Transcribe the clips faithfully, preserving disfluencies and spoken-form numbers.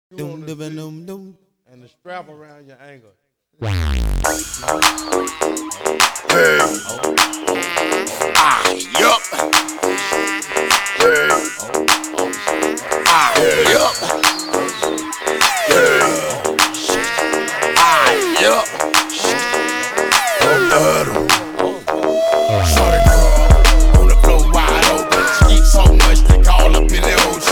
Doom, doom, doom, doom. And the strap around your ankle. Hey. Ah, yup. Hey. Ah, yup. Hey. Ah, yup. Shorty girl on the floor wide open. She eat so much they call up in the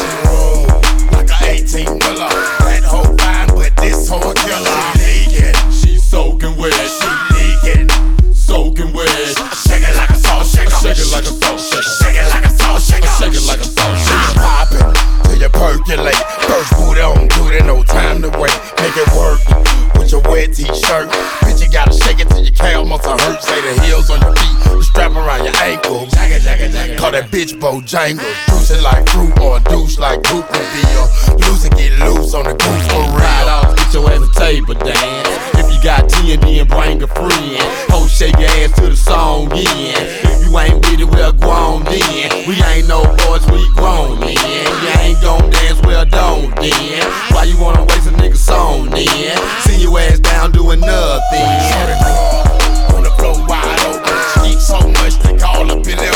ocean. Like a eighteen wheeler. That hoe fine, but this hoe a killer. She leaking, she soaking wet. She leaking, soaking wet. Shake it like a salt shaker. Shake it like a salt shaker. Shake it like a salt shaker. Shake it like a salt shaker. Poppin' till you percolate. First booty on duty, no time to wait. Make it work with your wet t-shirt. Bitch, you gotta shake it till your calf muscle hurt. Say the heels on your feet, the strap around your ankle. Jagga, jagga, jagga. Call that bitch Bojangles. Juice it like fruit or a douche like Goop would be. Loose and get loose on the goose for real. Ride off, get your ass a table dance. If you got T and D and bring a friend. Ho, shake your ass to the song in. If you ain't with it, well, go on then. We ain't no boys, we grown then. You ain't gon' dance, well, don't then. Why you wanna waste a nigga song then? See your ass down doing nothing. Shorty girl on the floor wide open. She eat so much they call up in the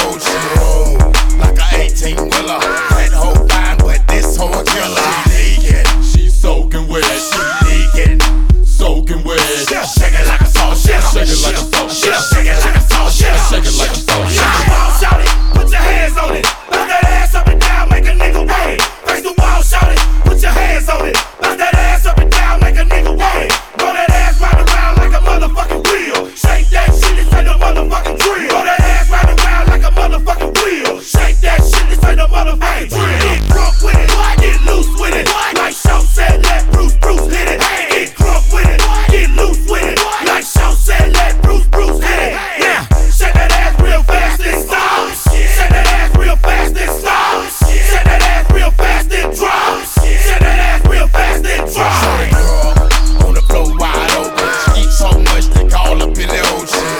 ocean. Like a eighteen wheeler. That hoe fine, but this hoe a killer. She leaking, She soaking wet, she leaking. soaking wet. Shake it like a salt shaker. Shake it like a salt shaker. Shake it like a salt shaker. Shake it like a salt Shake shaker. the wall, shout it. Put your hands on it. Bounce that ass up and down, make a nigga wait. Face the wall, shout it. Put your hands on it. Bounce that ass up and down, make a nigga wait. Roll that ass round around like a motherfucking wheel. Shake that shit, this ain't no motherfucking drill. Roll that ass round around like a motherfucking wheel. Shake that shit, this ain't no motherfucking drill. Get drunk with it, get loose with it. Like Shaw said, let Bruce Bruce hit it. Get drunk with it, get loose with it. Like Shaw said, let Bruce Bruce hit it. Yeah, shake that ass real fast and stop. Shake that ass real fast and stop. Shake that ass real fast and drop. Shake that ass real fast and drop. Shorty girl on the floor wide open. She eat so much they call up in the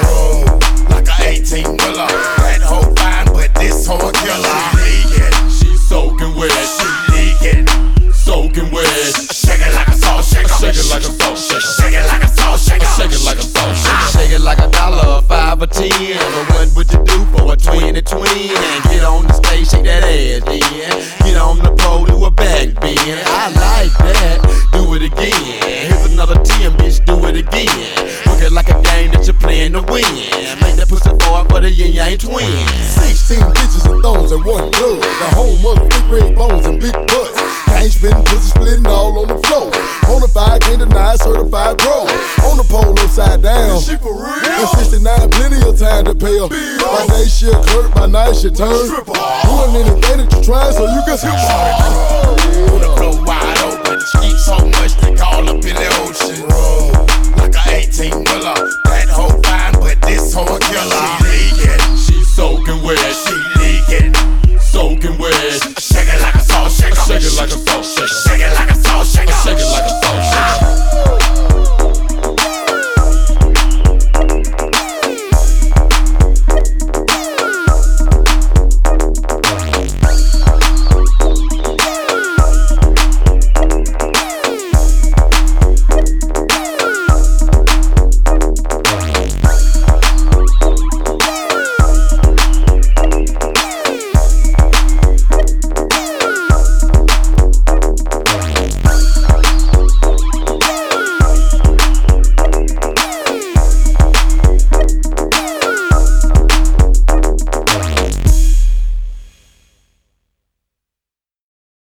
ocean. Like a eighteen wheeler. That hoe fine, but this hoe a killer. She leaking, She soaking wet, she leaking. soaking wet. Shake it like a salt shaker. Shake it like a salt shaker. Shake it like a salt shaker. Shake it like a salt shaker. Shake it like a dollar, a five or ten. But what would you do for a twenty twin? And get on the stage, shake that ass then. Get on the pole, do a back bend. I like that. Do it again. Here's another ten, bitch. Do it again. Look it like a game that you're playing to win. Make that pussy forward for the yin yang twins. Sixteen bitches and thongs and one glove. The home of big red bones and big butts. Gang spitting, pussy splitting all on the floor. Bonafide, can't deny, certified pro. On the pole upside down. She for real. In sixty-nine, plenty of time to pay her. By day she'll clerk, by night she'll turn. Doing anything that you try so you can see. On the floor wide